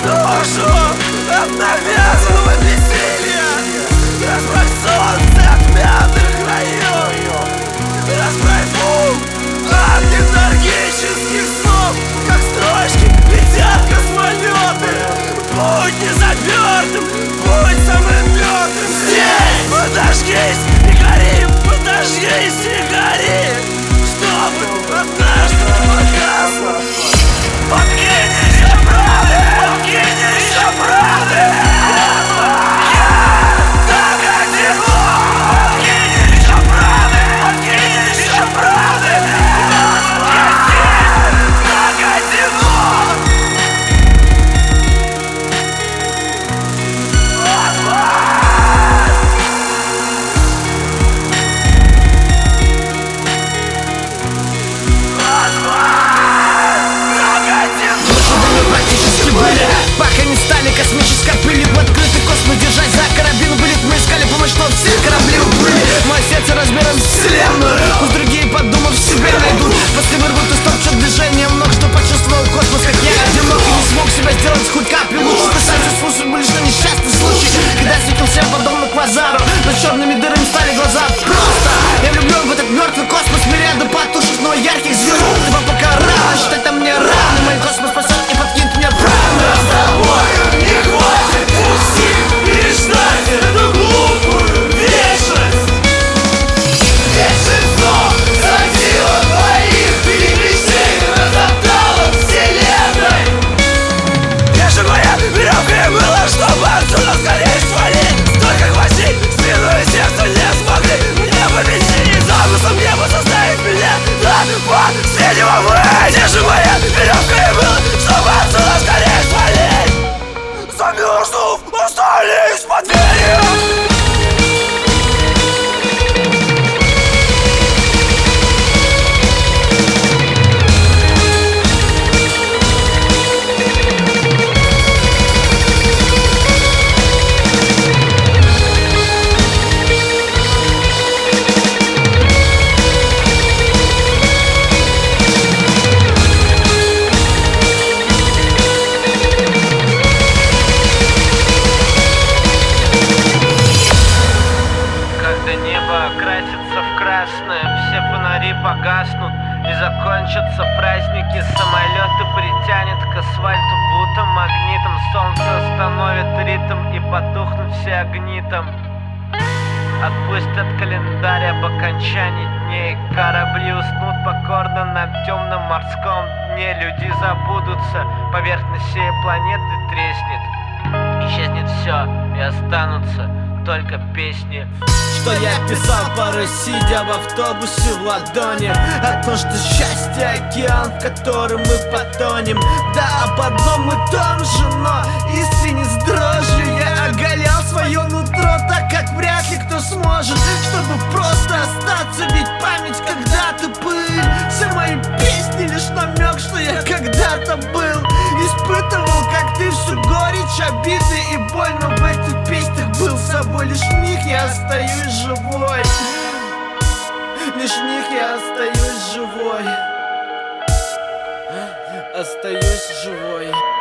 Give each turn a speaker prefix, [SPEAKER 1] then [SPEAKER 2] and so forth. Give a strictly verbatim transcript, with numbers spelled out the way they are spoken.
[SPEAKER 1] душу от навязанного веселья. Разбавь солнце от мятых краев, разбавь ум от летаргических снов. Как строчки летят космолеты, будь не запертым, будь самым мертвым здесь. Подожгись и гори, подожгись и гори, чтобы однажды погасло. Подкинь еще правды, подкинь еще правды. Я так одиноко. Подкинь еще правды, подкинь еще правды. Я так одинок.
[SPEAKER 2] Практически были, пока не стали космической пыли. В открытый космос держать за карабин вылет. Мы искали помощь, но все корабли уплыли. Мое сердце размером с вселенную, пусть другие, подумав, себе найдут. После вырвут из топчет движением ног, что почувствовал космос, как я одинок. И не смог себя сделать хоть каплю лучше. Спасаться с судьбы лишь на несчастный случай, когда светил всем подобно квазару, но черными дырами стали глаза. Просто я влюблен в этот мертвый космос, мириады потушек, но ярких звезд. Типа пока рано, считать там мне рано. Мой космос спасет и подкинет мне правду.
[SPEAKER 1] С тобою не хватит усилий переждать эту глупую вечность. Вечность снов сразила твоих перекрещений, разоптала вселенной. Я же моя веревка и была, чтобы отсюда скорее свалить. Столько гвоздей в спину и сердце не смогли меня победить. Замыслом небо заставит меня до последнего выть. Где же моя веревка и была, чтобы отсюда скорее свалить? Замерзнув, остались под дверью.
[SPEAKER 3] Когда небо окрасится в красное, все фонари погаснут и закончатся праздники. Самолеты притянет к асфальту будто магнитом. Солнце остановит ритм и потухнут все огни там. Отпустят календарь об окончании дней. Корабли уснут покорно на темном морском дне. Люди забудутся, поверхность всей планеты треснет. Исчезнет все и останутся только песни,
[SPEAKER 2] Что я писал порой, сидя в автобусе в ладони. О том, что счастье океан, в котором мы потонем. Да, об одном и том же, но искренне с дрожью я оголял свое нутро, так как вряд ли кто сможет, чтобы просто остаться. Ведь память когда-то пыль. Все мои песни лишь намек, что я когда-то был. Испытывал, как ты, всю горечь, обиды и боль. Но в этих песнях был собой. Лишь в них я остаюсь живой. Лишь в них я остаюсь живой. Остаюсь живой.